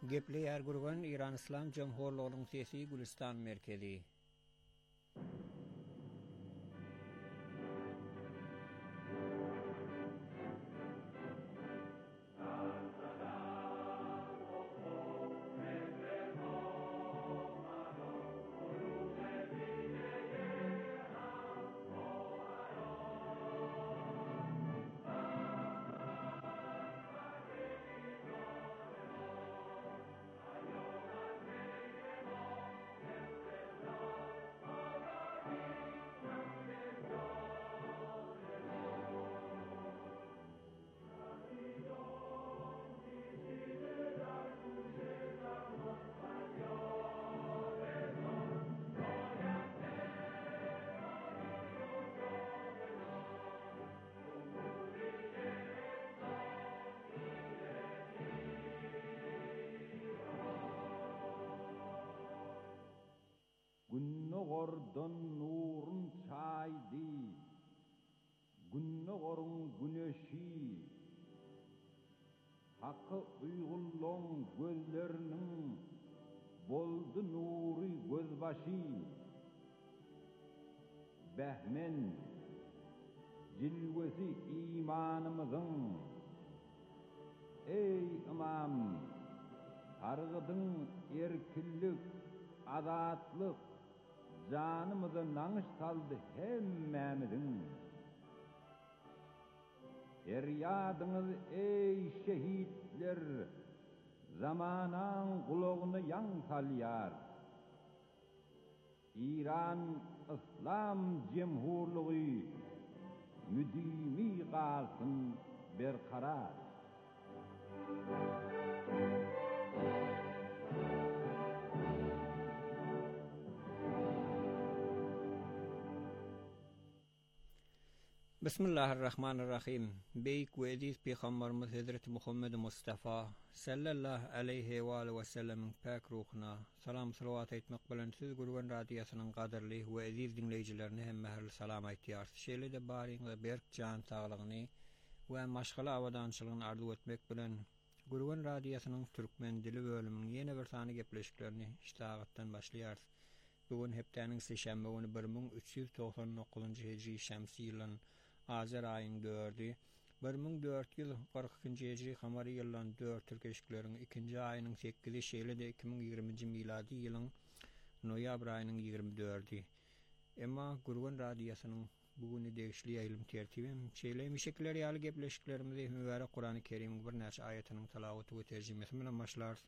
Gepli Ergurgan İran İslam Cumhurluğu'nun sesi Gülistan merkezi. Günnogordan nurun çaydı, günnogorun güneşi, hakkı uygulluğun gözlerinin boldu nuri gözbaşı, behmen cilvesi imanımızın, ey imam, targıdın erkillik, azatlık, canımıza nanış saldı hemmemizin. Feryadınız ey şehitler, zamanan kulağını yan salyar. İran İslam Cumhurluğu müdimi kalsın berkarar. Bismillahirrahmanirrahim. Beyik ve ediz Peygamberimiz Hazreti Muhammed Mustafa sallallahu aleyhi ve sellem'in pak ruhuna salam salavat etmek bilen siz Gurgan Radiyasının qadirli ve ediz dinleyicilerine hem meherli salam aytýar. Şeýle de baryňyza berk can saglygyny we maşgala awadançylygyny arzu etmek bilen Gurgan Radiyasının türkmen dili bölüminiň ýene bir sany gepleşiklerini iştagatdan başlaýar. Bugün hepdeniň seşembe güni 1399-njy hijri şemsi ýylyň Azer ayın 4-ü, 1442-nji hijri kamary ýylyň 4 türkeşikleriniň 2-nji aýynyň 8-i şeýle de 2020-nji miladi ýylyň noýabr aýynyň 24-i. Emma Gurgan Radiyasının bugüni degişli ýaýlym tertibi şeýle mişekler ýaly gepleşiklerimizi mübarek Kur'an-ı Kerim'iň bir näçe aýatynyň talawaty we terjimesi bilen başlar.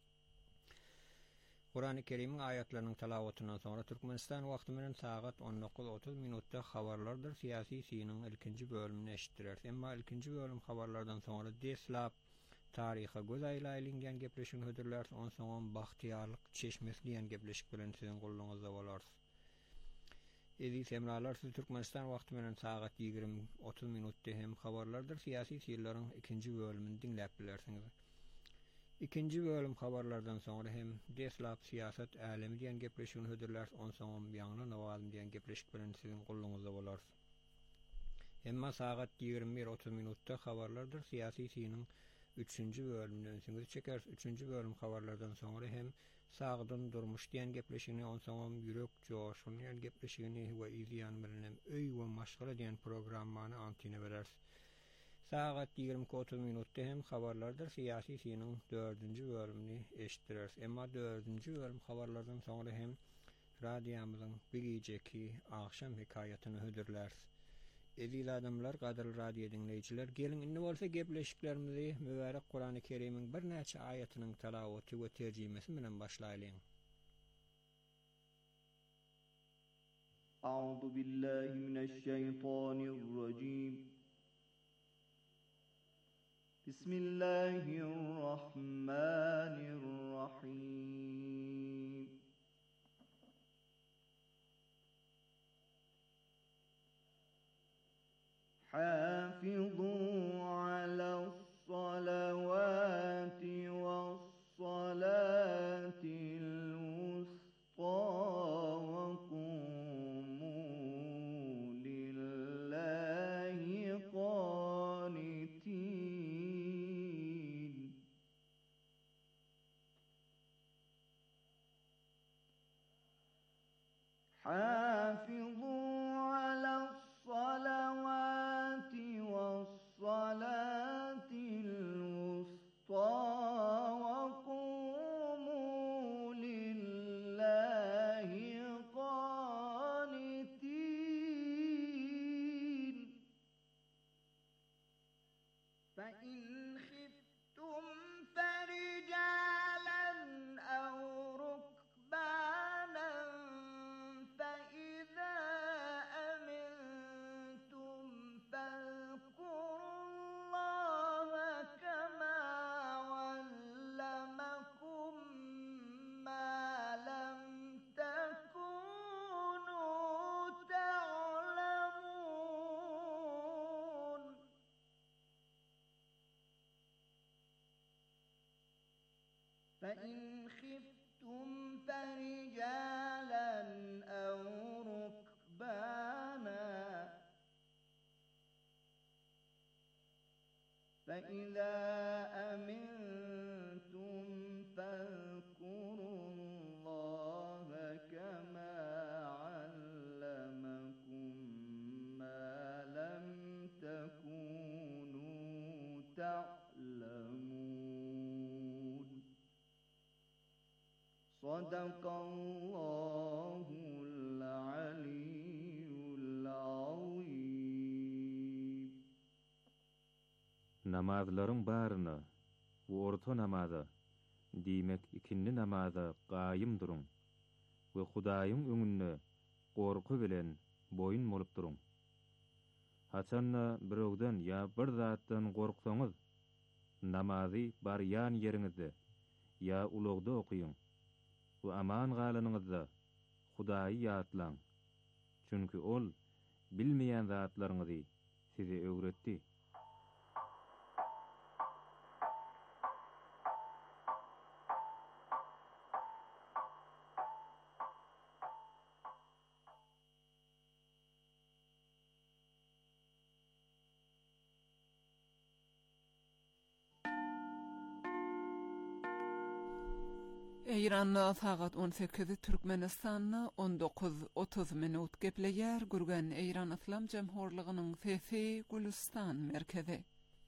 Kur'an-ı Kerim'in ayetlerinin talavatından sonra Türkmenistan vakti bilen saat 19:30 minutda habarlardır siyasi sinin ilkinci bölümünü eşittirer. Emma ilkinci bölüm habarlardan sonra deslap tariha göz aylaylingan gepleşin hödürler, on soňra bahtiýarlyk çeşmesliýän gepleşik bilen sizin goluňyzda bolar. Edi semralar Türkmenistan vakti bilen saat 20:30 minutda hem habarlardır siyasi siyerleriň ikinci bölümini dinläp bilersiňiz. İkinci bölüm habarlardan sonra hem deslap siyaset alemi diýen gepleşigini hödürler, on soňra ýangy nawazym diýen gepleşik bilen sizin goluňyzda bolar. Emma saat 21:30 minutda habarlardır siyasi sinin 3-nji bölümini öňsüňiz çeker. 3-nji bölüm habarlardan sonra hem sagdyn durmuş diýen gepleşigini, on soňra ýürek joşuny diýen gepleşigini we izleýän bilen öý we maşgala diýen programmany antine berer. Saat 20:30 minutda hem habarlardır siyasi sinin 4-nji bölümini eşitdirer. Emma 4-nji bölüm habarlardan sonra hem radiyamyzyň bir geceki akşam hikayatyny hödürler. Ezil adamlar, gadyr radio dinleýijiler, gelin indi bolsa gepleşiklerimizi mübarek Kur'an-ı Kerim'iň bir näçe aýatynyň talawaty we terjimesi bilen başlaýalyň. A'udhu billahi mineşşeytanirracim. Bismillahirrahmanirrahim. Hafizû alâ's-salavâti was-salâtil wustâ ve qûmû lillahi qânitin. حافظوا على الصلوات والصلاة الوسطى وقوموا لله قانتين فإن خفتم فرجالا أو ركبانا فإذا أمنتم فاذكروا الله كما علمكم ما لم تكونوا تعلمون فإن خفتم فرجالا أو ركبانا فإذا أمنتم فاذكروا الله كما علمكم ما لم تكونوا تعلمون صدق الله العلي العظيم. Namazların barını, orta namaza, diýmek ikinni namaza gaýym durun we Hudaýyň öňünde gorku bilen boyun bolup durun. Haçanna birogdan ya bir zatdan gorksaňyz, namazy bar ýan ýeriňizde ya ulugda okuýun we aman galanyňyzda Hudaýy ýatlaň. Çünki ol bilmeýän zatlaryňyzy size öwretdi. İran'da saat 18 Türkmenistan'da 19:30 minut gepleýär gürgen İran Islam Jemhurlygynyň sesi Gülistan merkezi.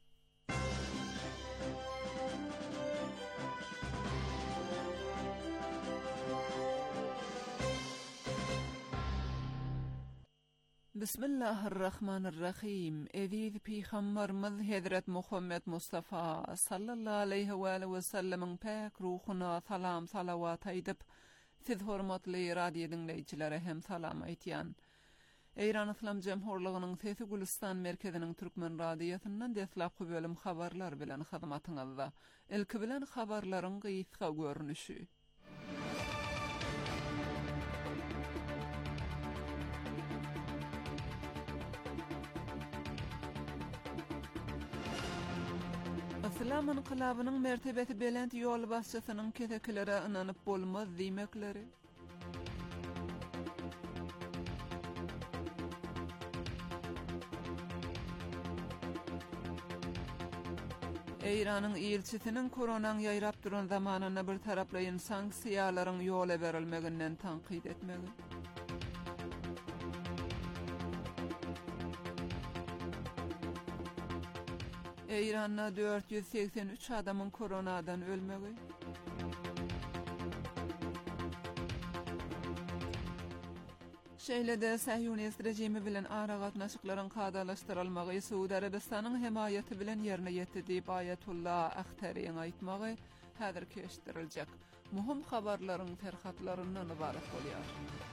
Bismillahirrahmanirrahim. Eziz Peygamberimiz Hazret Muhammed Mustafa sallallahu aleyhi ve sellem'in pek ruhuna salam salavat aýdyp, siz hormatly radio dinleýçilere hem salam aýtýan. İran Islam Jemhurlygynyň sesi Gülistan merkeziniň türkmen radiosundan deslapky bölüm habarlar bilen hyzmatyňyzda. Ilki bilen habarlaryň gysga görnüşi. İslam inqilabynyň mertebeti belent ýol başçysynyň ketekilere inanyp bolmaz diýmekleri. İranyň elçisiniň koronaň ýaýrap duran zamanyna bir taraplaýyn sanksiýalaryň ýola berilmeginden tanqid etmegi. İran'da 483 adamın koronadan ölmegi. Şeýlede Sahyonist rejimi bilen ara gatnaşyklaryň kadalaşdyrylmagy Suudi Arabistanyň himayeti bilen ýerine ýetdi Ayatullah Ahtariň aýtmagy häzir keşdiriljek. Muhim habarlaryň terhatlaryndan ibaret bolýar.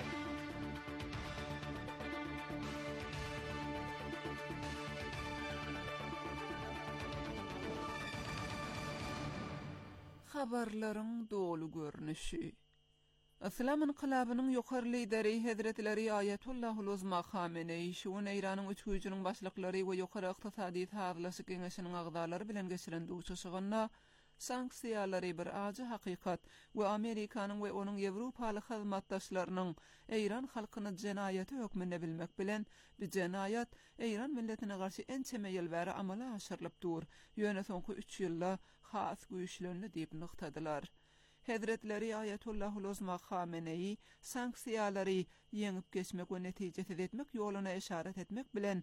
Habarlaryň dolu görnüşi. Islam inqilabynyň ýokary lideri Hazretleri Ayatullahul Uzma Khamenei şuun İranyň üç güýjüniň başlyklary we ýokary ykdysady hazırlaşyk geňeşiniň agdalary bilen geçiren duşuşygyna sanksiýalary bir aja hakykat we Amerikanyň we onuň Ýewropaly hyzmatdaşlarynyň İran halkyny jenaýaty hökmünde bilmek bilen bu jenaýat İran milletine garşy ençeme ýylbary amala aşyrylyp dur. Ýöne soňky 3 ýylda has güýçlenli diýip nyktadylar. Hazretleri Ayatullahul Uzma Khamenei sanksiýalary ýeňip geçmek we netijesiz etmek ýoluna işaret etmek bilen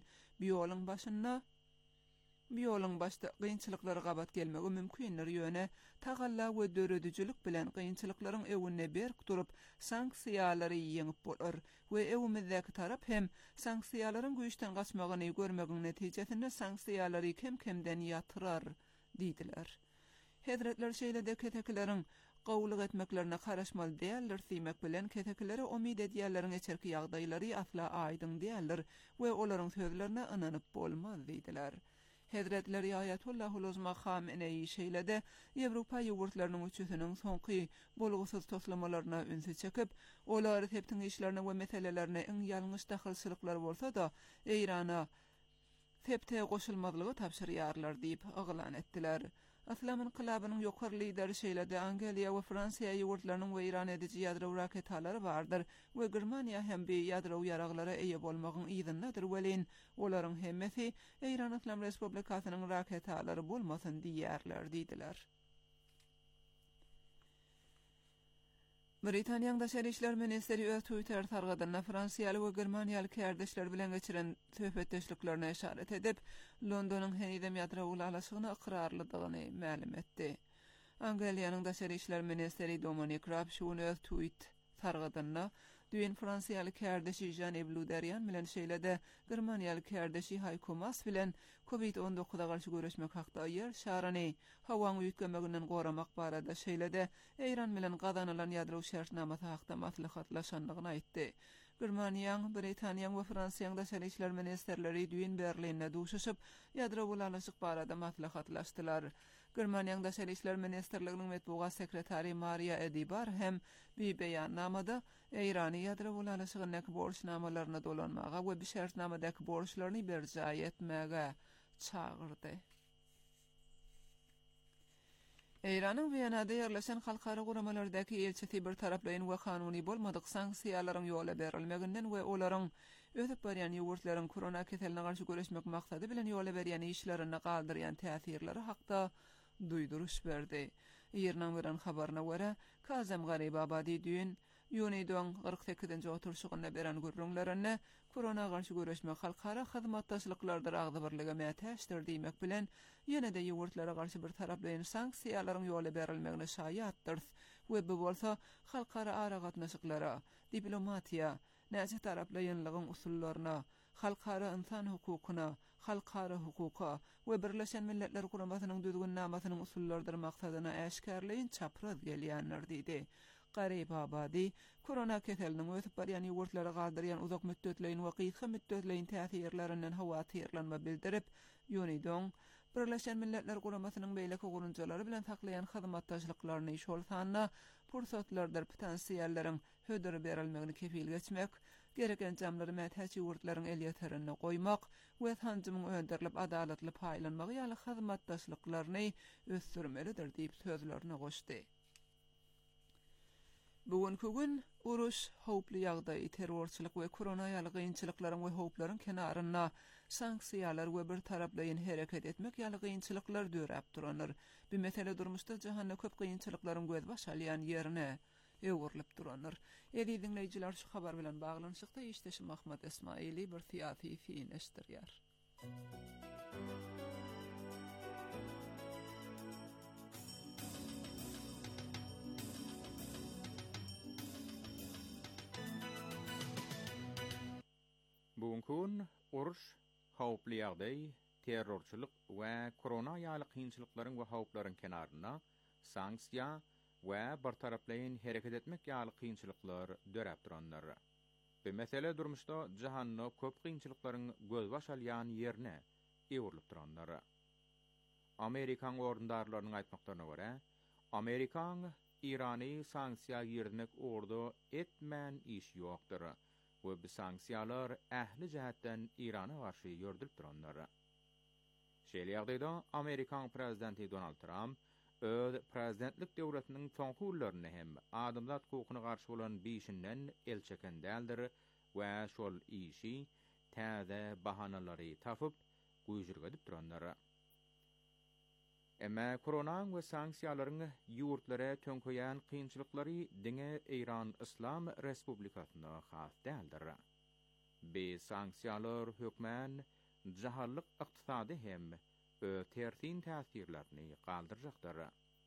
bu ýoluň başda gynçylyklary gabat gelmegi mümkindir ýöne tagalla we döredüjilik bilen gynçylyklaryň ewine berk durup sanksiýalary ýeňip bolar we ewimizdäki tarap hem sanksiýalaryň güýçden gaçmagyny görmegiň netijesinde sanksiýalary kemden ýatyrar diýdiler. Hazretler şeýlede ketekleriň gowluk etmeklerine karaşmal diýerler diýmek bilen ketekleri umid edýärleriň içerki ýagdaýlary asla aýdyň diýerler we olaryň sözlerine inanyp bolmaz diýdiler. Hazretleri Ayatullahul Uzma Khamenei şeýlede Ýewropa ýurtlarynyň üçüsiniň soňky bolgusyz toslamalaryna ünsü çekip, olary teptiň işlerine we meselelerine iň ýalňyş dahylçylyklar bolsa-da, Eýrana tepte goşulmazlygy tapşyrýarlar diýip aglan etdiler. Aslam inqilabynyň ýokary lideri şeýlede Angliýa we Fransiýa ýurtlarynyň we Iran edici ýadro raketalary bardyr we Germaniýa hem bir ýadro ýaraglara eýe bolmagyň ýygynydyr welin olaryň hemmesi Iran Islam Respublikasynyň raketalary bolmasyn diýerler diýdiler. Britaniýanyň daşary işler ministeri öz Twitter targadyna Fransiýaly we Germaniýaly kardeşler bilen geçiren söhbetdeşliklerine işaret edip, Londonyň henidem ýadro ulalasygyna ikrarlydygyny ma'lum etdi. Angliýanyň daşary işler ministeri Dominic Raab şuny öz tweet targadyna düýün Fransiýaly kardeşi Jean-Yves Le Drian bilen şeýlede Germaniýaly kardeşi Heiko Maas bilen COVID-19'a garşy görüşmek hakda ýer şarany hawaň üýtgemeginden goramak barada şeýlede Eýran bilen gazanylan ýadro şertnamasy hakda maslahatlaşanlygyny aýtdy. Germaniýanyň, Britaniýanyň we Fransiýanyň daşary işler ministerleri düýün Berlinde duşuşyp ýadro ulalasyk barada maslahatlaşdylar. Germaniýanyň daşary işler ministerliginiň metbuat sekretary Maria Edibar hem bir beýannamada Eýrany ýadro ulalasygynyň borçnamalaryna dolanmaga we bir şertnamadaky borçlaryny berjay etmäge çağırdy. Eýranyň Wienada ýerleşen halkara guramalardaky elçisi bir taraplaýyn we kanuny bolmadyk sanksiýalaryň ýola berilmeginden we olaryň ötüp barýan ýurtlaryň korona keseline garşy görüşmek maksady bilen ýola berýän işlerini galdyrýan täsirleri hakda duýduruş berdi. Ýerden beren habaryna görä, Kazem Garibabadi düýün ýunyň 48-nji oturşygyna beren gürrüňlerini korona garşy görüşmek halkara hyzmatdaşlyklardyr agdybyrlyga mätäşdir diýmek bilen ýene-de ýurtlara garşy bir taraplaýyn sanksiýalaryň ýola berilmegine şaýatdyr we bu bolsa halkara aragatnaşyklara, diplomatiýa, näçe taraplaýynlygyň usullaryna, halkara insan hukukyna, halkara hukuka we Birleşen Milletler Guramasynyň düzgün namasynyň usullardyr maksadyna äşkärleýin çapraz gelýänler diýdi. Garibabadi, korona keseliniň ötüp barýan ýurtlara galdyrýan uzak müddetleýin we kysga müddetleýin täsirlerinden hawatyrlanma bildirip, ýöneýdiň Birleşen Milletler Guramasynyň beýleki gurunjalary bilen taklaýan hyzmatdaşlyklaryny şol sanna pursatlardyr potensiýalleriň hödür berilmegini kepil geçmek, gereken jamlary mätäçi ýurtlaryň elýeterine goýmak we tanjymyň önderilip adalatly paýlanmagy ýaly hyzmatdaşlyklaryny ösdürmelidir diýip sözlerini goşdy. Bugünkü gün uruş, howply ýagdaý, terrorçylyk we korona ýaly gynçylyklaryň we howplaryň kenaryna sanksiýalar we bir taraplaýyn hereket etmek ýaly gynçylyklar döräp duranlar. Bu mesele durmuşda jahanda köp gynçylyklaryň göz başalýan ýerine öwürlip duranlar. Edi dinleýijiler şu habar bilen baglanyşykda işdeşim Ahmet Esmaili bir fiýaty fiýin estirýär. Bugünkü uruş, howply ýagdaý, terrorçylyk we korona ýaly kynçylyklaryň we howplaryň kenaryna sanksiýa we bir taraplaýyn hereket etmek ýaly kynçylyklar döräp duranlar. Bu mesele durmuşda jahanyny köp kynçylyklaryň göz başalýan ýerine öwürlip duranlar. Amerikan orundarlarynyň aýtmaklaryna görä, Amerikan Irany sanksiýa ýerine ordu etmän iş ýokdur. We bu sanksiýalar ähli jähetden Irana garşy ýördülip duranlar. Şeýle ýagdaýda Amerikan prezidenti Donald Trump öz prezidentlik döwletiniň soňky ýyllaryny hem adamzat hukukyna garşy bolan bişinden el çeken däldir we şol işi täze bahanalary tapyp güýjürge edip duranlar. Emma koronaň we sanksiýalaryň ýurtlara tönküýän kynçylyklary diňe Iran Islam Respublikasyna has däldir. Be sanksiýalar hökmän jahallyk ykdysady hem tersin täsirlerini galdyrjakdyr.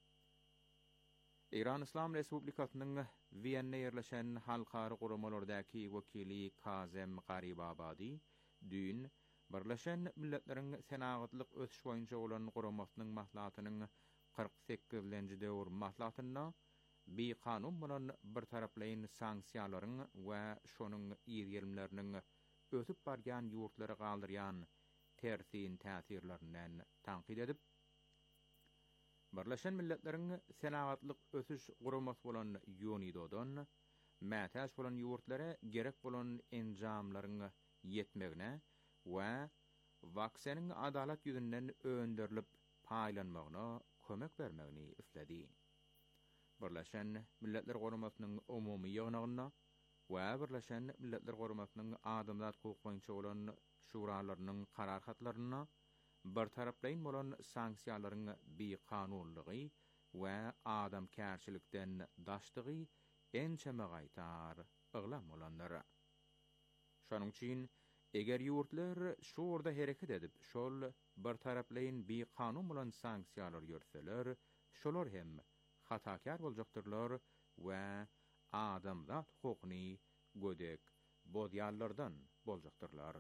Iran Islam Respublikasynyň Wienna ýerleşen halkary guramalardaky wekili Kazem Garibabadi dün Birleşen Milletleriň senagatlyk ösüş boýunça bolan guramasynyň maslahatynyň 48-nji döwür maslahatyna bir kanun bilen bir taraplaýyn sanksiýalaryň we şonuň ýerlemleriniň ösüp bargan ýurtlary galdyrýan tersin täsirlerinden tanqid edip Birleşen Milletleriň senagatlyk ösüş guramasy bolan UNIDO-dan mätäş bolan ýurtlara gerek bolan enjamlaryň ýetmegine we vaksiniň adalat ýüzünden öňderilip paýlanmagyna kömek bermegini üsledi. Birleşen Milletler Guramasynyň umumy ýygnagyna we Birleşen Milletler Guramasynyň adamzat hukuk boýunça bolan şuralarynyň karar hatlaryna bir taraplaýyn bolan sanksiýalaryň bir kanunlygy we adam kärçilikden daşdygy ençeme gaýtar yglam bolanlara. Şonuň üçin eger ýurtlar şu orda hereket edip şol bir taraplaýyn bir kanun bolan sanksiýalar ýörseler, şolar hem hatakar boljaktyrlar we adamzat hukukyny gödek bodýallardan boljaktyrlar.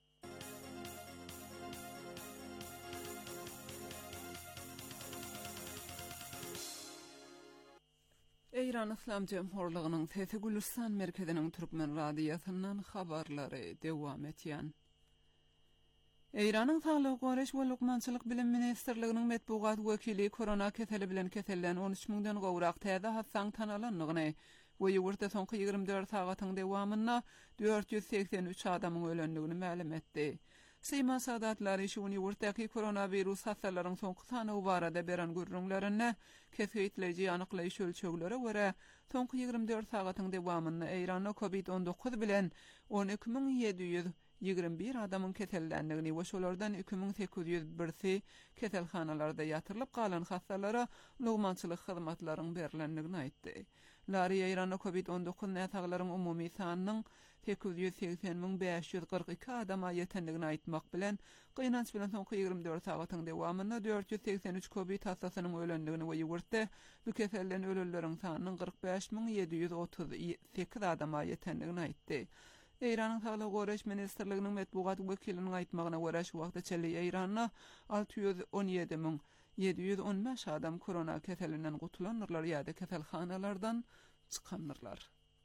Iran Islam Cemhurlygynyň Sesi Gülistan merkeziniň Türkmen radiýasyndan habarlary dewam etýän. Iranyň Saglyk Goraş we Lukmançylyk bilim ministrliginiň medpugat wekili korona keseli bilen kesellen 13.000-den gowrak täze hassaň tanalanlygyny we ýurtda soňky 24 sagatyň dewamynda 483 adamyň ölendigini ma'lum etdi. Seyma sadatlary şu ýurtdaky koronavirus hasalaryň soňky sany barada beren görüňlerine kesgitleji anyklaýyş ölçeglere görä soňky 24 sagatyň dewamynda Iranda COVID-19 bilen 12.721 adamyň kesellendigini we şolardan 2.801 keselhanalarda ýatyrylyp galan hastalara lugmançylyk hyzmatlaryň berilendigini aýtdy. Lary Iranda COVID-19 näsaglaryň umumy sanynyň 880.542 adama ýetendigini aýtmak bilen gynanç bilen soňky 24 sagatyň dewamynda 483 COVID hastasynyň ölendigini we ýurtda bu kesellen ölenleriň sanynyň 45.738 adama ýetendigini aýtdy. Iranyň Saglyk Goraş ministrliginiň medpugat wekiliniň aýtmagyna görä şu wagtda çeli Iranda 617.715 adam korona keselinden gutulanlar ýa-da keselhanalardan çykanlar.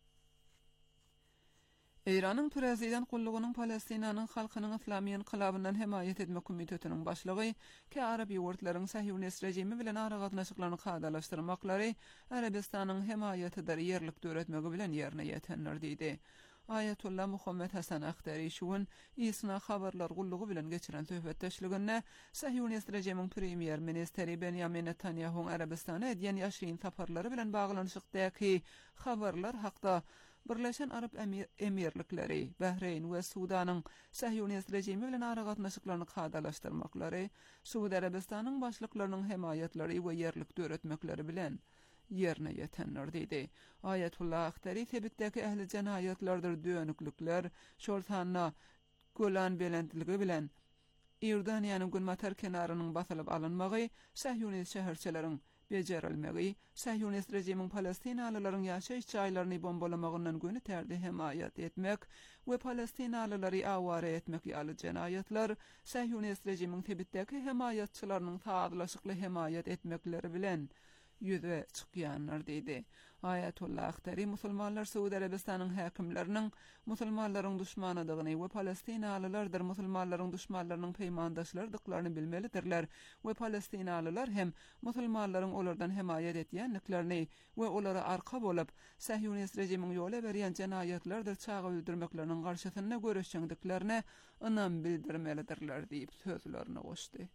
Iranyň Prezident gullugynyň Palestinanyň halkynyň Islamy inqilabynyň hemaýet etme komitetiniň başlygy ki Arab ýurtlaryň Sahyonist rejimi bilen aragatnaşyklaryny hadalaşdyrmaklary Arabistanyň hemaýetidir ýerlik döretmegi bilen ýerine ýetenler diýdi. Ayetullah Muhammed Hasan Akhtari şuun isna habarlar gullugy bilen geçiren söhbetdeşliginde Sahyonist rejimiň premier ministeri Benjamin Netanyahu'ň Arabistana edýän ýaşyň saparlary bilen baglanyşykdaky habarlar hakda Birleşen Arab Emirlikleri, Bahreyn we Sudanyň Sahyonist rejimi bilen aragatnaşyklaryny hadalaşdyrmaklary, Suudi Arabistanyň başlyklarynyň hemaýetleri we ýerlik döretmekleri bilen ýerine ýetenler diýdi. Ayetullah Akhtari sebitdäki ähli jenaýatlardyr dönüklükler, şol sanna Golan belentligi bilen Iordaniýanyň Günmatar kenarynyň basylyp alynmagy, Sahyonist şäherçileriň bejerilmegi, Sahyonist rejimiň Palestinalylaryň ýaşaýyş jaýlaryny bombalamagyndan göni tärdi hemaýat etmek we Palestinalylary awara etmek ýaly jenaýatlar Sahyonist rejimiň sebitdäki hemaýatçylarynyň taýdanlaşykly hemaýat etmekleri bilen ýüze çykýanlar diýdi. Ayetullah Akhtari musulmanlar Suudi Arabistanyň häkimleriniň musulmanlaryň düşmanydygyny we Palestinalylardyr musulmanlaryň düşmanlarynyň peýmandaşlardyklaryny bilmelidirler we Palestinalylar hem musulmanlaryň olardan hemaýet etýänliklerini we olara arka bolup Sahyonist rejimiň ýola berýän jenaýatlardyr çağa öldürmekleriniň garşysyna göreşýändiklerini ynam bildirmelidirler diýip sözlerini goşdy.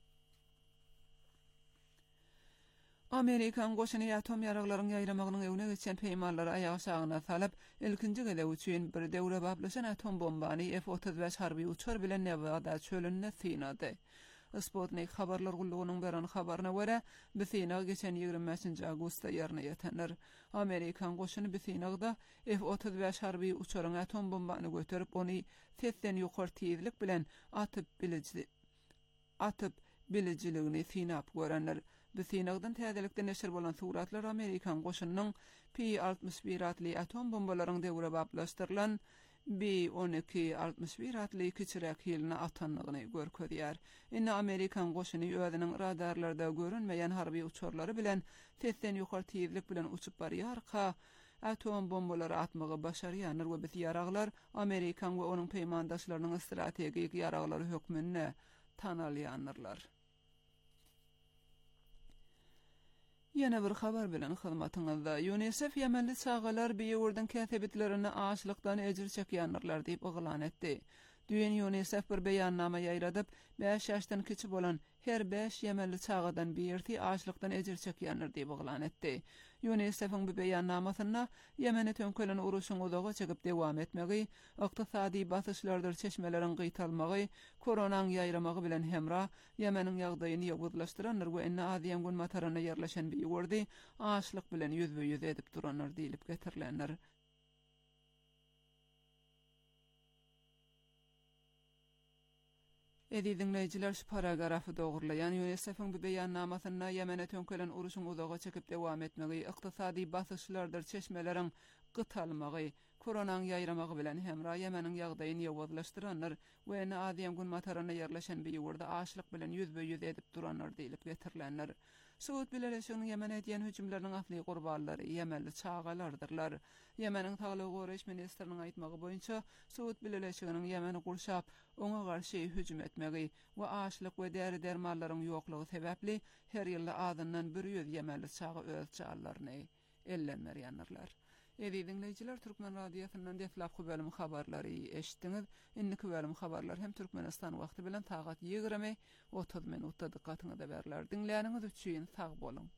Amerikan goşuny atom ýaraglaryň ýaýramagynyň öwne geçen peýmanlary aýagy şagyna salyp, ilkinji gele üçin bir döwre bablaşan atom bombany F-35 harby uçar bilen Nevada çölünde synady. Sputnik habarlar gulluğunun beran habarına göre Bithynak geçen 25 Ağustos'ta yerine yetenler. Amerikan goşuny Bithnakda F-35 harbi uçarın atom bombany götürüp onu tetden ýokary tezlik bilen atyp bilijiliğini sinap görenler. Bithnakdan täzelikde neşir bolan suratlar Amerikan goşunynyň P-61 atly atom bombalaryny degre baplaşdyrylan B-12-61 atly kiçirek ýylyna atanlygyny görkezýär. Indi Amerikan goşuny özüniň radarlarda görünmeýän harbi uçarlary bilen tetden ýokary tezlik bilen uçup barýar, atom bombalary atmagy başarýanlar we biz ýaraglar Amerikan we onuň peýmandaşlarynyň strategik ýaraglary hökmünde tanalýanlar. Yana bir habar bilen hyzmatyňyzda UNICEF Yemenli çağalar beýurdan käsebitlerini açlykdan ejir çekýänler diýip oglan etdi. Düýen UNICEF bir beýannama ýaýradyp 5 ýaşdan kiçi bolan her 5 Yemenli çağadan birti açlykdan ejir çekýänler diýip oglan etdi. UNICEF'in bu beýannamasynda Yemene tönkelen uruşyň uzaga çekip dewam etmegi, ykdysady basyşlardyr çeşmelerin gyýtalmagy, koronanyň ýaýramagy bilen hemra Yemeniň ýagdaýyny ýagudlaşdyranlar we enne adyam gün matarana ýerleşen bir ýurdy açlyk bilen ýüzbe-ýüz edip duranlar diýilip getirilenler. Dinleyijiler şu paragrafy dogurlayan UNICEF'in bu beýannamasyna Yemene tönkelen uruşyň uzaga çekip dewam etmegi, ykdysady basyşlardyr çeşmelerin gytalmagy, koronanyň ýaýramagy bilen hemra Yemeniň ýagdaýyny ýagudlaşdyranlar we ene adyam gün matarana ýerleşen bir ýurda açlyk bilen ýüzbe-ýüz edip duranlar diýilip getirilenler. Suud bileşiginiň Yemene edýän hüjümleriniň asly gurbanlary Yemenli çağalardyrlar. Yemeniň Saglyk Goraýyş ministriniň aýtmagy boýunça Suud bileşiginiň Yemeni gurşap oňa garşy hüjüm etmegi we açlyk we däri-dermanlaryň ýoklugy sebäpli her ýyl adyndan 100 Yemenli çağa öz çağalaryny ellenmerýänler. Dinleyijiler, Türkmen radiosynyň deflap bölüm habarlary eşitdiňiz. Indiki bölüm habarlar hem Türkmenistan wagty bilen tagat 20:30 minutda dikkatyňyza berler. Dinleýäniňiz üçin sag bolun.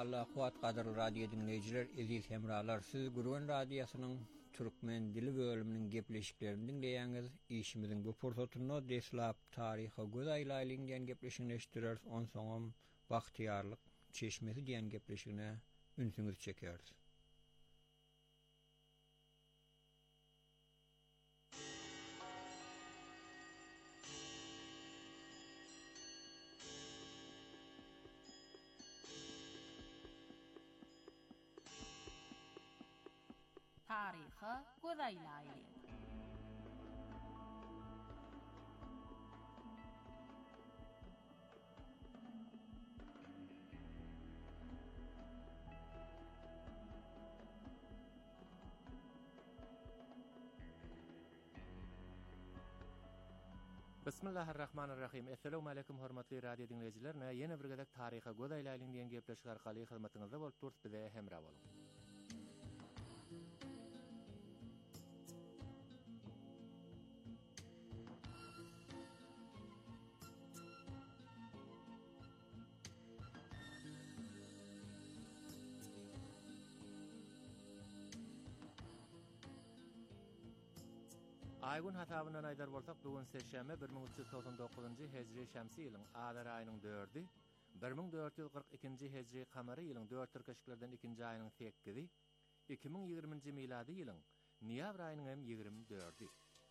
Allah kuat kadar radyo dinleyiciler, eziz hemralar, siz Gurwan Radyosynyň Türkmen dili bölüminiň gepleşiklerini dinleýäňiz. İşimizin bu pursatyny deslap taryha göz aýlaýlyň diýen gepleşigini eşitdirýäris. Onsoňam Bagtyarlyk çeşmesi diýen gepleşigine ünsüňiz çekersiz. Taryha göz aýlaýly. Bismillahirrahmanirrahim. Assalamu alaykum hormatly radio dinleyijiler. Ýene bir gezek taryha göz aýlaýlyň diýen gepleşik arkaly hyzmatyňyzda bolup durýar, bize hemra boluň. Aýgün hasabyna aýdar bolsak, bugün seşşäme 1399-njy hejri şämsi ýylyň adar aýynyň 4-i, 1442-nji hejri kamary ýylyň 4 türkeşiklerden 2-nji aýynyň 8-i, 2020-nji milady ýylyň noýabr aýynyň hem 24-i.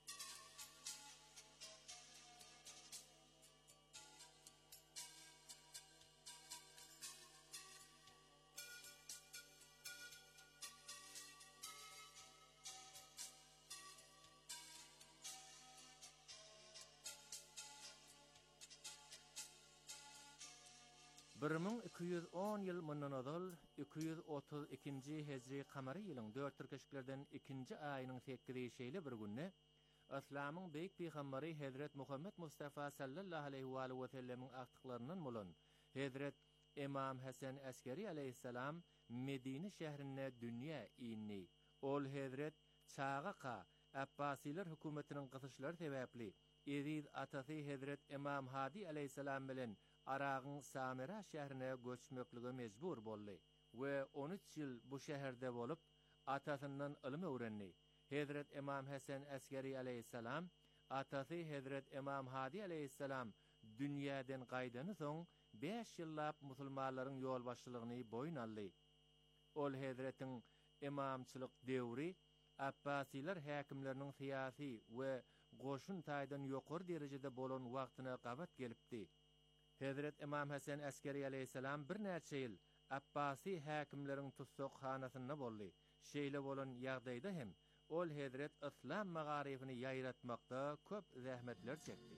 Birmin 210 ýyl mundan ozal 232-nji hejri kamary ýylyň 4 türkeşiklerden 2-nji aýynyň 8-i şeýle bir günne Islamyň beýik peýgamberi Hazrat Muhammed Mustafa sallallahu aleyhi ve sellemiň aktyklarynyň bolan Hazrat Imam Hasan Askeri aleyhissalam Medine şäherine dünýä indi. Ol Hazrat Çağaka Abbasiler hökümetiniň gysyşlary sebäpli Eziz atasy Hazrat Imam Hadi aleyhissalam bilen Arağın Samira şäherine göçmeklige mecbur boldy we 13 ýyl bu şäherde bolup atasyndan ilim öwrendi. Hazrat Imam Hasan Askeri aleyhissalam atasy Hazrat Imam Hadi aleyhissalam dünýäden gaýdany soň 5 ýyllap musulmanlaryň ýol başçylygyny boyun aldy. Ol Hazratiň imamçylyk döwri Abbasiler häkimleriniň syýasy we goşun taýdan ýokary derejede bolan wagtyna gabat gelipdi. Hazrat Imam Hasan Askeri aleyhissalam bir näçe ýyl Abbasi häkimleriň tutsok hanasyna boldy. Şeýle bolan ýagdaýda hem ol Hazrat İslam magarifini ýaýratmakda köp zähmetler çekdi.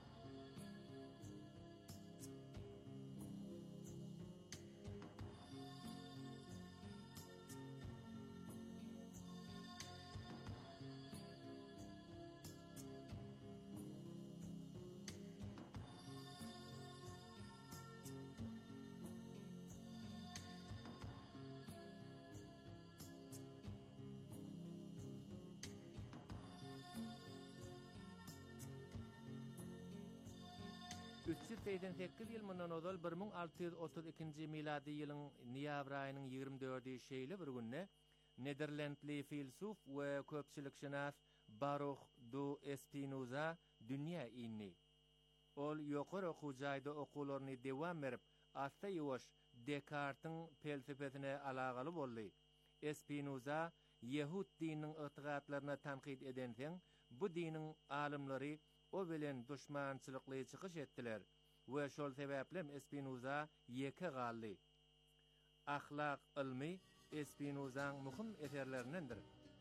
Üçüseyden 8 ýyl mundan ozal 1632-nji milady ýylyň noýabr aýynyň 24-i şeýle bir günne Nederlandly filsuf we köpçilikşinas Baruch du Spinoza dünýä indi. Ol ýokary okuw jaýda okuwlaryny dewam berip, asta ýowaş Descartesyň felsefesine alagaly boldy. Spinoza Yahud dininiň itigatlaryna tanqid edenseň, bu diniň alimleri o bilen düşmançylykly çykyş etdiler we şol sebäplem Spinoza ýeke galdy. Ahlak ilmi Spinozaň muhim eserlerindendir.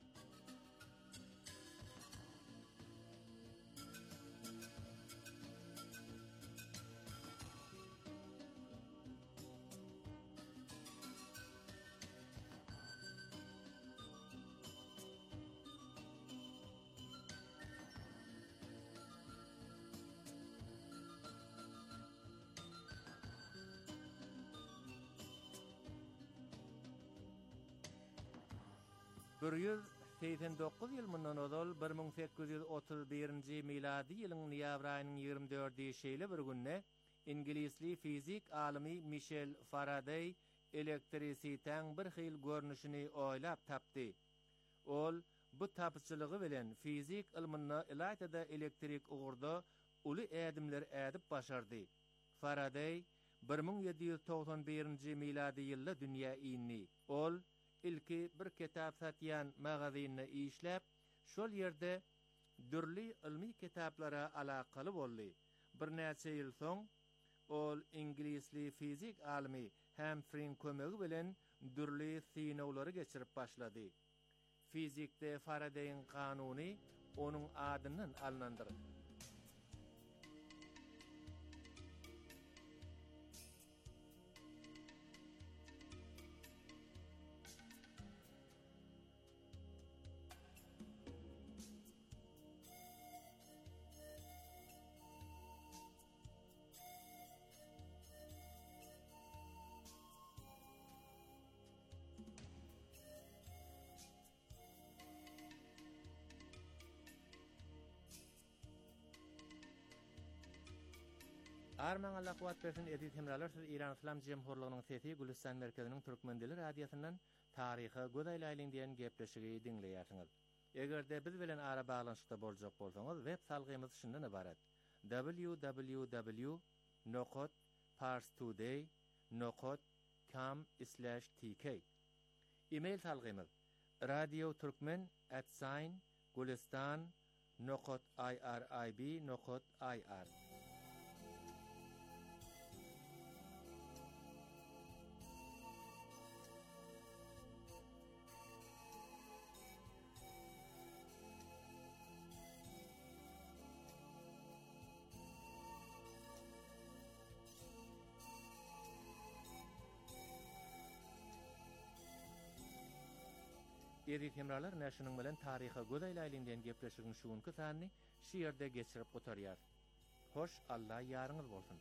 Bir 189 ýyl mundan ozal 1831-nji milady ýylyň noýabr aýynyň 24-i şeýle bir günne Ingilisli fizik alimi Michel Faraday elektrisiten bir hil görnüşini oylap tapdy. Ol bu tapıçılığı bilen fizik ilmini ilatada elektrik uğurda ulu edimler edip başardı. Faraday 1791 miladi yılda dünya inni. Ol ilki bir kitap satyan magazinini işlep, şol yerde dürli ilmi kitaplara alakalı boldy. Bir näçe ýyl soň ol İnglisli fizik alimi Humphrey kömegi bilen dürli sinowlary geçirip başlady. Fizikde Faraday'ın kanuny onun adından alınandyr. Arman Allah kuwat bersin edit hemralar siz İran İslam Cemhurluğunyň sesi Gülistan merkeziniň Türkmen dili radiosundan taryhy gödäýläýin diýen gepleşigi dinleýärsiňiz. Egerde biz bilen ara baglanyşda boljak bolsaňyz web salgymyz şundan ibaret: www.parstoday.com/tk. E-mail salgymyz radioturkmen@gulistan.irib.ir. Edit hemralar näşiniň bilen taryha gödäýläýin diýen gepleşigiň şuňky sany şu ýerde geçirip oturýar. Hoş Allah ýaryňyz bolsun.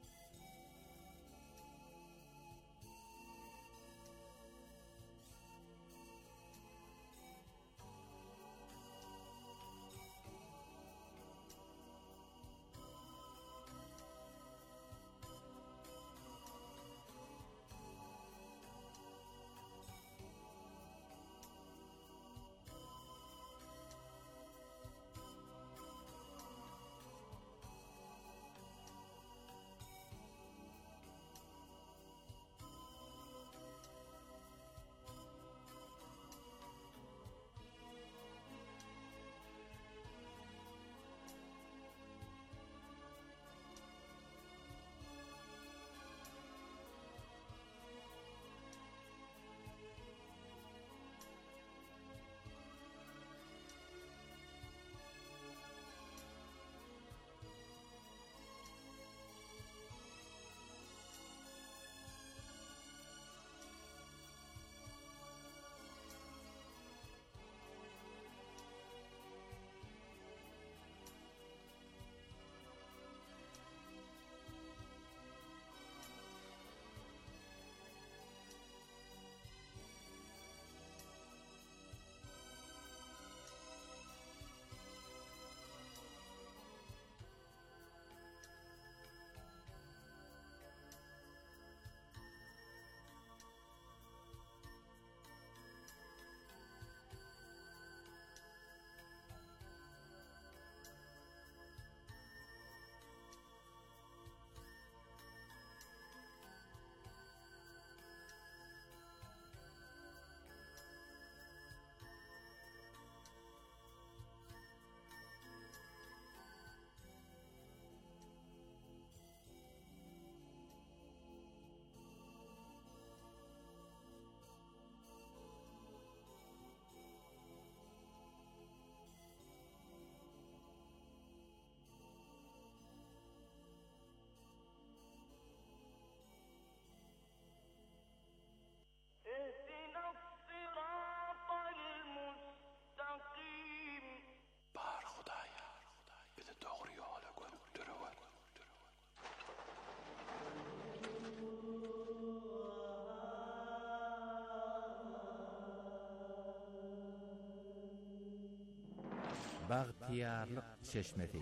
Bagtiyarlyk çeşmesi.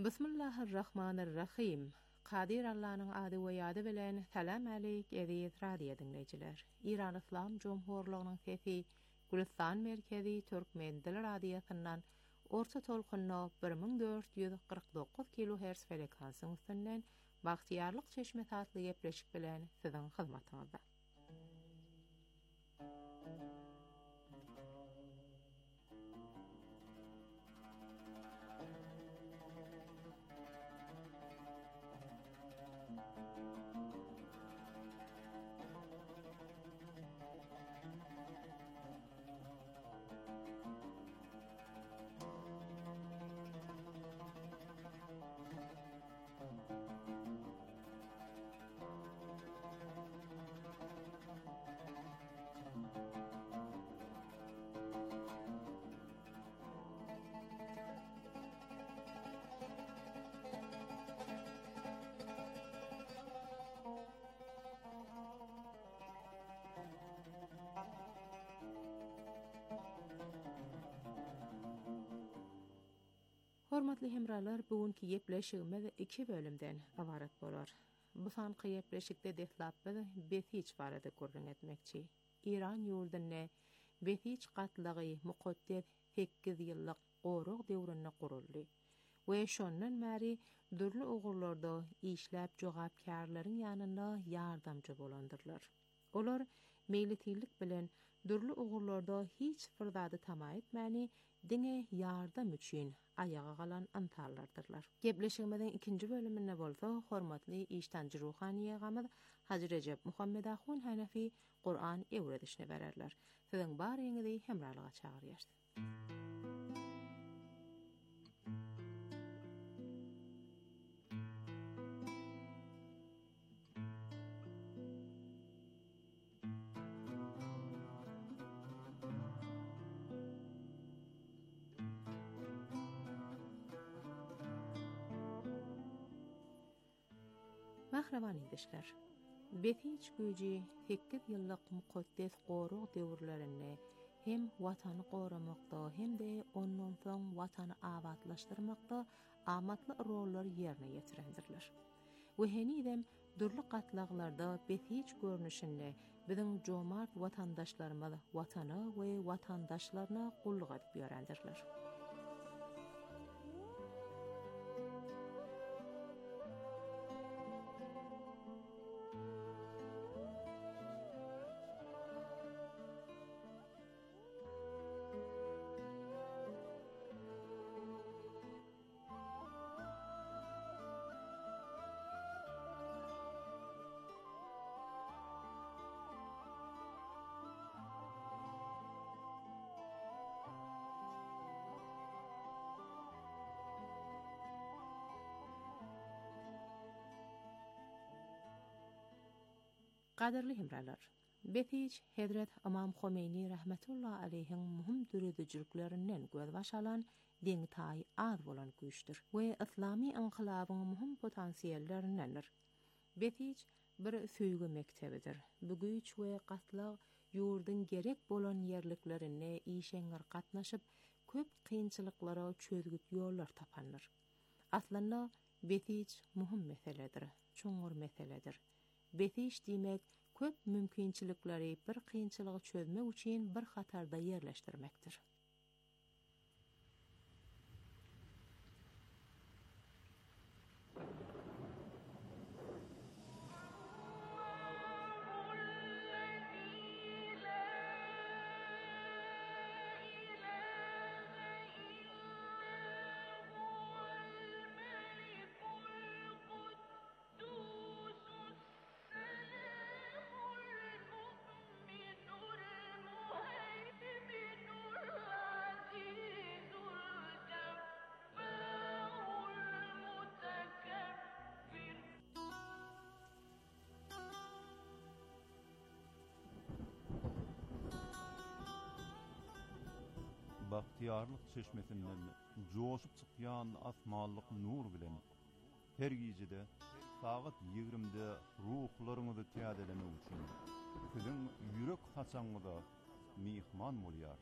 Bismillahirrahmanirrahim. Qadir Allah'ın adı we ýady bilen salam aleyk aziz radio dinleyijiler. İran İslam Jumhurluğunyň sesi Gülistan merkezi Türkmen dili radiosundan orta tolkunna 1449 kHz frekansyň üstünden Bagtyarlyk çeşme tatly gepleşik bilen siziň hyzmatyňyzda. Hormatly hemralar, bugünkü gepleşigimiz 2 bölümden ibaret bolar. Bu sanky gepleşikde deslap Besiç barada gurrun etmekçi. İran ýurduny Besiç gatlygy mukaddes 8 ýyllyk gorug döwrüne guruldy. We şondan bäri dürli ogurlarda işläp jogapkarlaryň ýanynda ýardamçy bolandyrlar. Olar meýletilik bilen dürli ogurlarda hiç fyrdady tama etmäni diňe ýardam üçin ayağa galan antarlardyrlar. Gepleşigimizin 2-nji bölümine bolsa, hormatly iştanjy ruhany ýagamyz Haji Recep Muhammed Ahun Hanafi Qur'an öwredişine bererler. Siziň baryňyzy hemralyga çagyrýar. Mahraman edişler. Besiç güji 8 ýyllyk mukaddes gorug döwürlerinde hem watany goramakda hem de ondan soň watany awatlaşdyrmakda amatly roller ýerine ýetirendirler. We henidem durly gatlaglarda Besiç görnüşinde biziň jomart watandaşlarymyz watany we watandaşlaryna gulluk edip ýörendirler. Qadirli hemralar, Besiç Hazret Imam Khomeini rahmetullah aleyhin muhim dürüdüjüliklerinden gözbaş alan deňtaý az bolan güýçdir we islami inqilabyň muhim potensiýellerindendir. Besiç bir söýgü mektebidir. Bu güýç we gatlyk ýurdun gerek bolan ýerliklerine işeňer gatnaşyp köp kynçylyklara çözgüt ýollar tapanlar. Aslında Besiç muhim meseledir, çoňur meseledir. Besiç diýmek köp mümkinçilikleri bir kynçylygy çözmek üçin bir hatarda ýerleşdirmekdir. Bagtyarlyk çeşmesinden joşup çykýan asmanlyk nur bilen her gecede saat 20-de ruhlaryňyzy täzelemek üçin siziň ýürek haçaňyza mihman bolýar.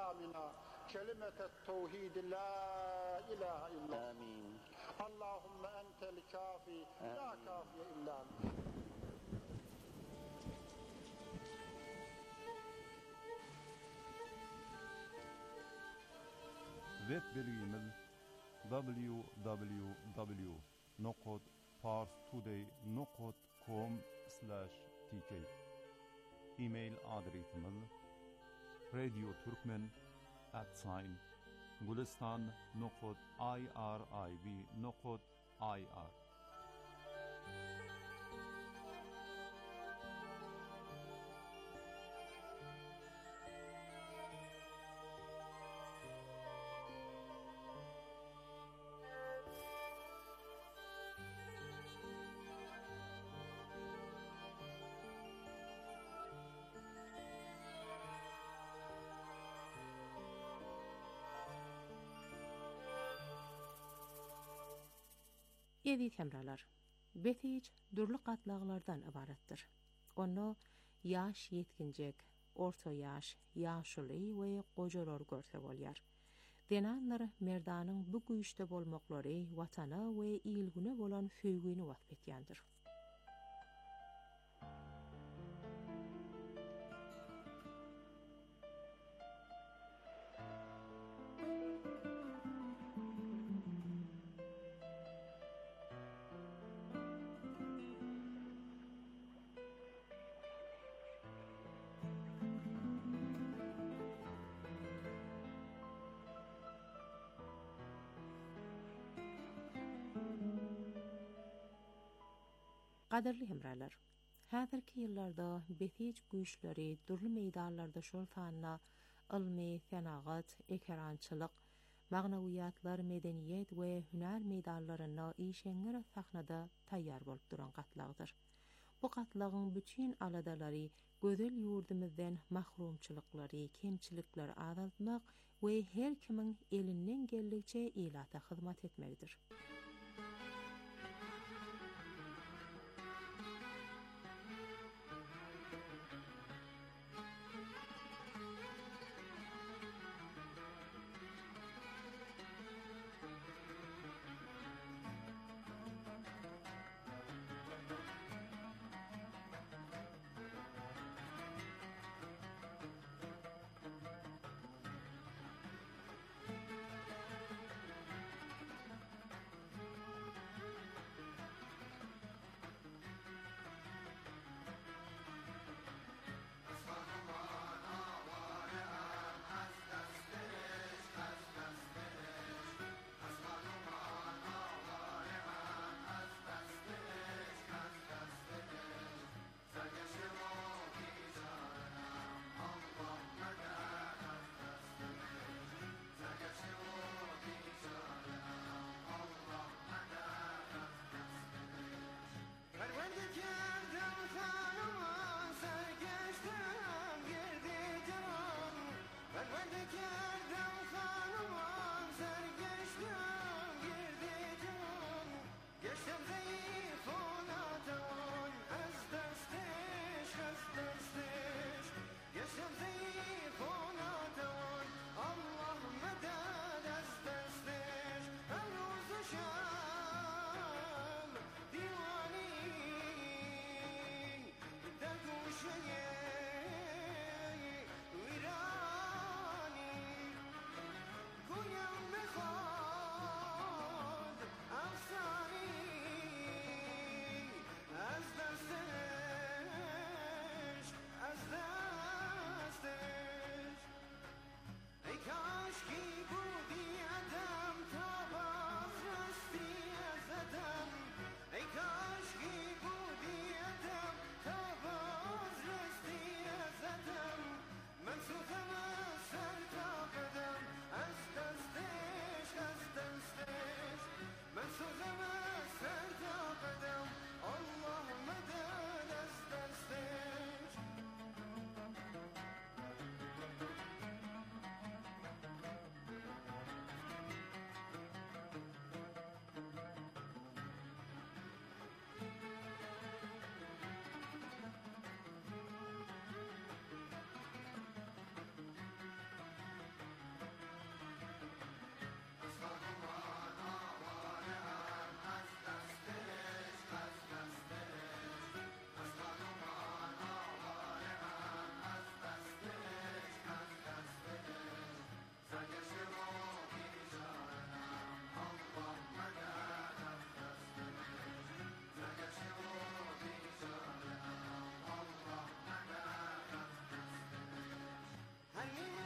إسلامنا كلمة التوحيد لا إله إلا آمين. اللهم أنت الكافي لا كافي إلا أنت. Web bilgimiz www.parstoday.com/tk. E-mail adresimiz radioturkmen@gulistan.irib.ir. Edi temralar, betiç dürlü qatlaqlardan ibarettir. Onu yaş yetkinjek, orta yaş, yaşly we gojalar görse bolýar. Denanlar merdanyň bu güýçde bolmaklary watana we ilgüne bolan söýgüni wasp etýändir. Qadirli hemralar, häzirki ýyllarda betiç güýçleri durly meýdanlarda şol sanna ilmi, fenagat, ekrançylyk, magnawiýatlar, medeniýet we hünär meýdanlaryna işeňler sahnada taýýar bolup duran gatlagdyr. Bu gatlagyň bütün aladalary gözel ýurdumyzdan mahrumçylyklary, kemçilikleri azaltmak we her kimiň elinden geldiçe ilata hyzmat etmekdir.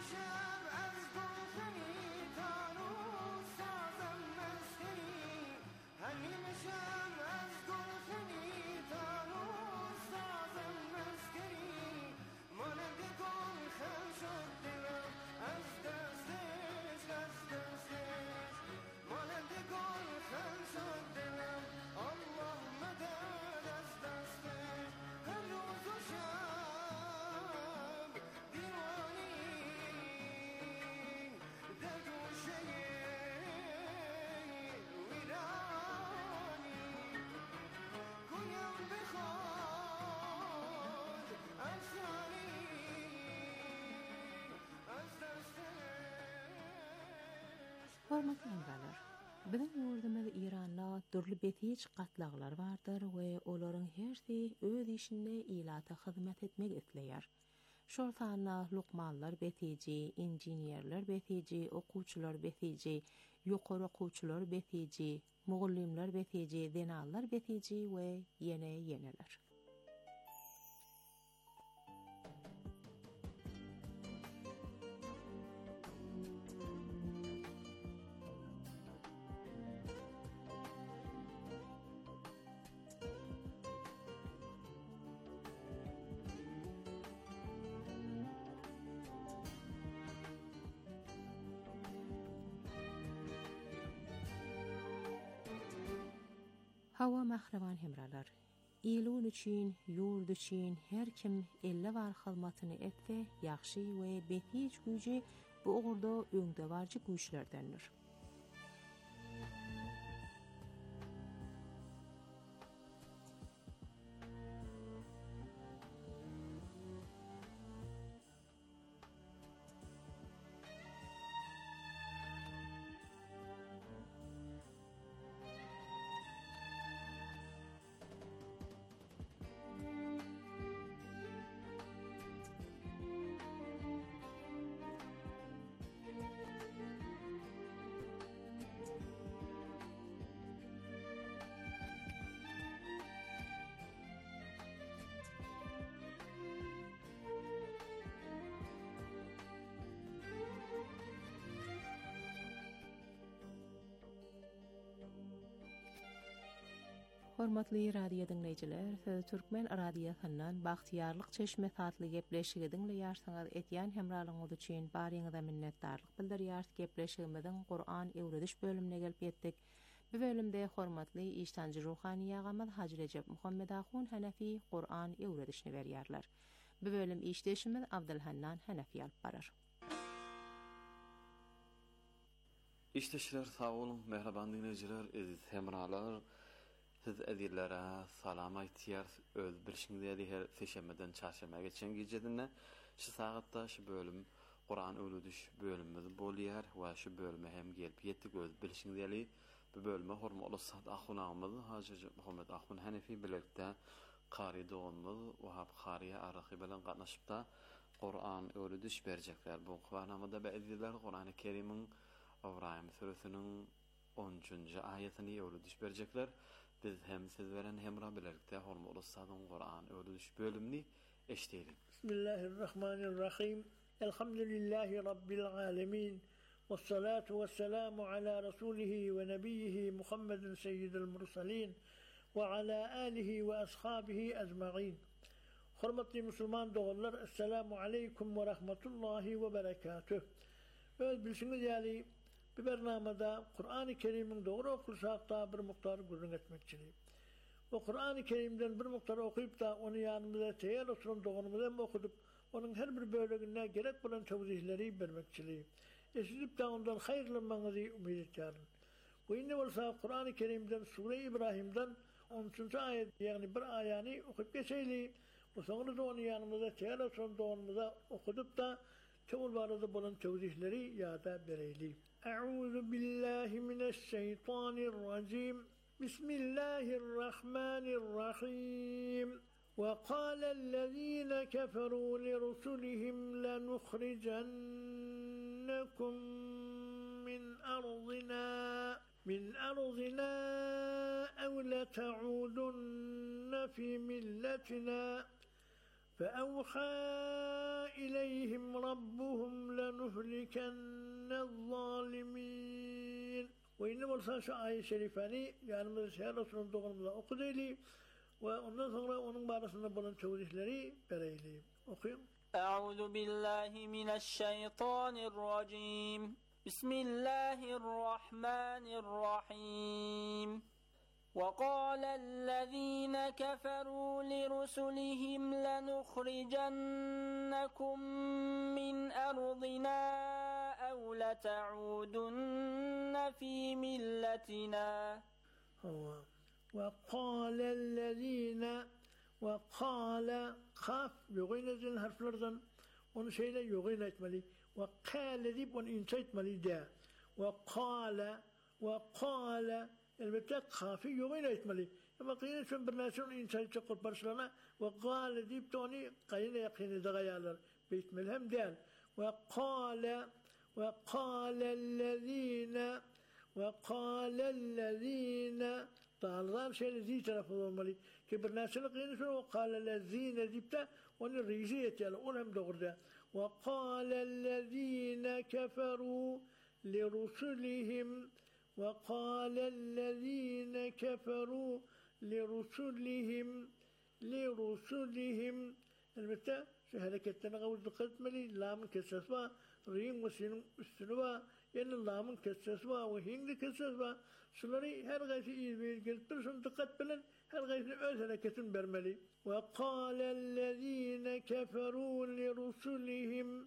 Hormatly hemralar, bizim ýurdumyzda İranla dürli betiç gatlaglar bardyr we olaryň hersi öz işinde ilata hyzmat etmek isleýär. Şol sanla lukmanlar betici, injinierler betici, okuwçylar betici, ýokary okuwçylar betici, mugallimler betici, denallar betici we ýene-ýeneler. Hawa mahraman hemralar. İlun üçin, yurd üçin her kim elle var halmatyny etse, ýaxşy we betiç güýji bu ogurda öňde barjy güýçlerdendir. Hormatly radio dinleyijiler, Söz Türkmen radiosynyň Bagtyarlyk çeşme tatly gepleşigi dinleýärsiňiz. Etýän hemralyňyz üçin baryňyza minnetdarlyk bildirýär. Gepleşigimiziň Qur'an öwrediş bölümine gelip ýetdik. Bu bölümde hormatly iştanjy ruhani ýagamyz Haji Recep Muhammed Ahun Hanefi Qur'an öwredişini berýärler. Bu bölüm işleşimiz Abdulhannan Hanefi alyp barar. İşteşler sağ olun, merhaban dinleyijiler, aziz hemralar. Siz edillere salam aýtýar, öz bilişiňizde her seşemeden çarşamba geçen gecedinle şu sagatda şu bölüm Qur'an öwrediş bölümimiz bolýar we şu bölüme hem gelip ýetdik. Öz bilişiňizde bu bölüme hormatly Saad ahunamyz Haji Muhammed Ahun Hanefi bilerlikde qari dogumyz Wahab Qariýa Araky bilen gatnaşypda Qur'an öwrediş berjekler. Bu gowamda bäziler Qur'an-ı Kerim'iň Ibrahim suresiniň 13-nji aýatyny öwrediş berjekler. Biz hem siz veren hemra bilerlikde hormatly Saad'yň Qur'an öwrediş bölümini eşdeýlik. Bismillahirrahmanirrahim. Elhamdülillahi rabbil alamin. Vessalatu vesselamu ala rasulihi ve nebiyyihi Muhammedin seyyidil mursalin ve ala alihi ve ashabihi ecmaîn. Hormatly musulman dogallar, assalamu aleykum ve rahmetullahi ve berekatuh. Öz bilşiňiz ýaly bu bernamada Qur'an-ı Kerim'iň dogry okulsakda bir muktar gurrun etmekçilik. O Qur'an-ı Kerim'den bir muktar okuyup da onu yanımıza teyel oturan dogunumuzdan okudup onun her bir bölümüne gerek bolan tevzihleri bermekçilik. Esizip da ondan hayırlanmanızı umid etýärin. Bu indi bolsa Qur'an-ı Kerim'den Sure-i İbrahim'den 13. ayet yani bir ayany okuyup geçeýli. O soňra da onu yanımıza teyel oturan dogunumuza okudup da tevul barada bolan tevzihleri ýada bereýli. أعوذ بالله من الشيطان الرجيم بسم الله الرحمن الرحيم وقال الذين كفروا لرسلهم لنخرجنكم من أرضنا أو لتعودن في ملتنا فأوحى إليهم ربهم لنهلكن الظالمين. وإنما الرسول آية شريفاني يعني مدرسة رسول دوغن ملا أقديلي وأنه صغرى ونن بارسنا بلن توديسلري بريلي أقيم. أعوذ بالله من الشيطان الرجيم. بسم الله الرحمن الرحيم. وقال الذين كفروا لرسلهم لنخرجنكم من أرضنا أو لتعودن في ملتنا. وقال الذين وقال خاف يغينا زين حرف لرزن ونشينا يغينا اتمالي وقال ذيب ونإنسيت مالي دا وقال البتاق خافي يغينا اتمالي اما قينا شون برناسون إنسيت شقل برسلنا وقال ذيب توني قينا يقين دغيالر بيت ملهم دان وقال الذين طالبان شيء ذي ترفضوا مالي كبرناسون قينا شون وقال الذين ذيبتا ونريزية الأولهم دغردا. وقال الذين كفروا لرسلهم المتى شهادة تنغوز دقت ملي لام كسسوا ريم وسين استنوا ين لام كسسوا وهين كسسوا سلري هر غيث إيبيل قلترسون دقت بلن هر غيث أزل كتن برملي. وقال الذين كفروا لرسلهم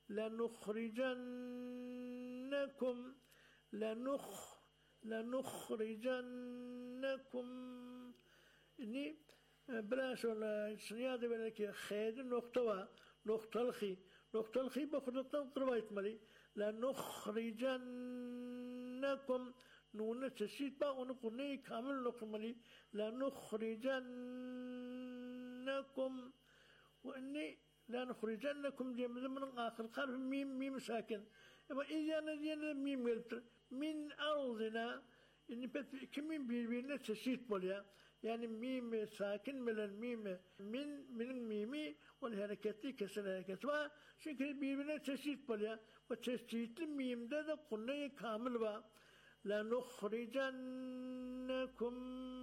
لنخرجنكم إني بلاش ولا سنيادة بلك خيد نقطة الخي بخدتنا قربايت مالي لنخرجنكم نون تسيت با ونقولني كامل نقملي لنخرجنكم وإني لنخرجنكم جميعا من آخر قرف ميم ساكن اما إذا ندينا ميم قلت من أرضنا إني كمين بيربينا تسيت بوليا يعني ميم ساكن من الميم من الميمي والحركات كسر حركات با شكل بيربينا تسيت بوليا وتسيت الميم ده قلنا كامل با لنخرجنكم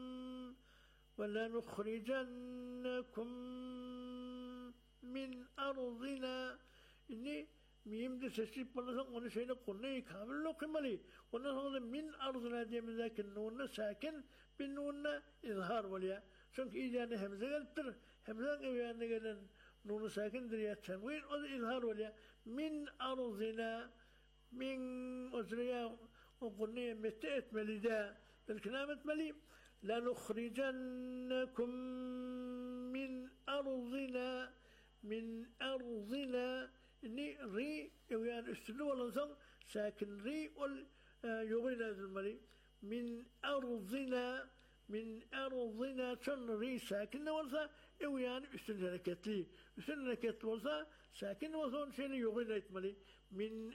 من أرضنا إني ميم ده سيسيب بلسان ونسينا قلنا كامل لو قمالي ونسينا من أرضنا دي من ذاك النون ساكن بالنون إظهار وليا شنك إيجاني همزة قلتر همزة إيجاني قلن نون ساكن دريا تنوين إظهار وليا من أرضنا من أزريا وقلنا متأت مليدا بالكلامة ملي لنخرجنكم من أرضنا إني ري يعني استنوا والنصر ساكن ري وال يغينا الملي من أرضنا شن ري ساكن والنصر يعني استنهركت لي استنهركت والنصر ساكن والنصر شن يغينا الملي من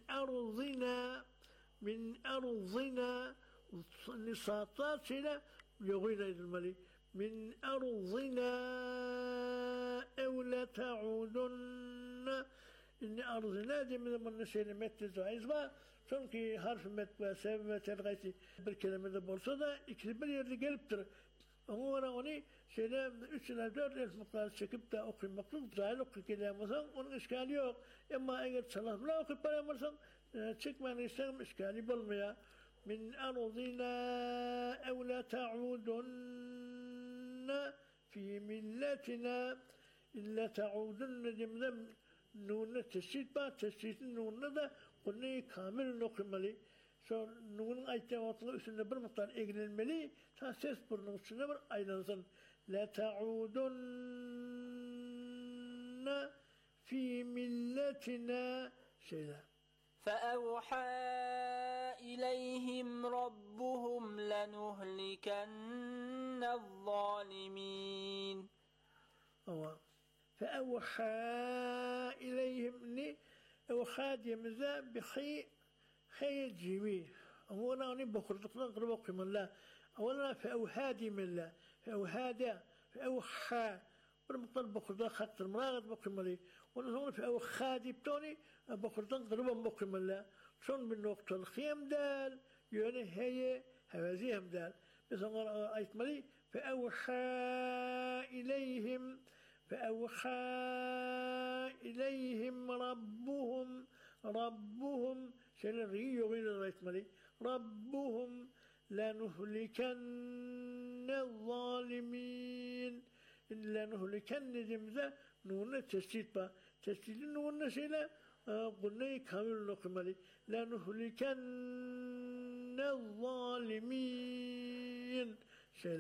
أرضنا نصاطات شنا يغينا الملي من أرضنا أو لا تعودن إن أرضنا دي من نسينا متى عايزها شنكي حرف متى سبب متى غايتي بالكلمة ده بورصة يكتب لي الرجال هو أنا وني سينا إسنا دور المقال سكبت أخي مقصود زعل أخي كده مثلا ونشكال يوم إما أجد صلاة لا أخي بلا مثلا تشك ما نستخدم إشكالي بالمياه من أرضنا أو لا تعودن في ملتنا إلا تعودن جمذم نون تسيت با تسيت نون ده قلنا كامل نقملي سو نون أيتها وطلع سنبر مطار إجن الملي تاسس برنو سنبر أيضا لا تعودن في ملتنا شيئا. فأوحى إليهم ربهم لنهلكن الظالمين. فأوحى إليهم أوحى يمزا بخي جميل أولا أنا بخرجنا قرب قيم الله أولا فأوحى من الله فأوحى برمطل بخردا خط المراغد بقملي ونزون في أو خادب توني بخردان قربا بقملا شون بالنقطة الخيم دال يعني هي هوازيهم دال مثلا آيت ملي فأوحى إليهم ربهم سنري يغير الآيت ملي ربهم لنهلكن الظالمين إلا نهلكن دمزة نون تسجيل نون سيلا قلنا كامل نقمالي لنهلكن الظالمين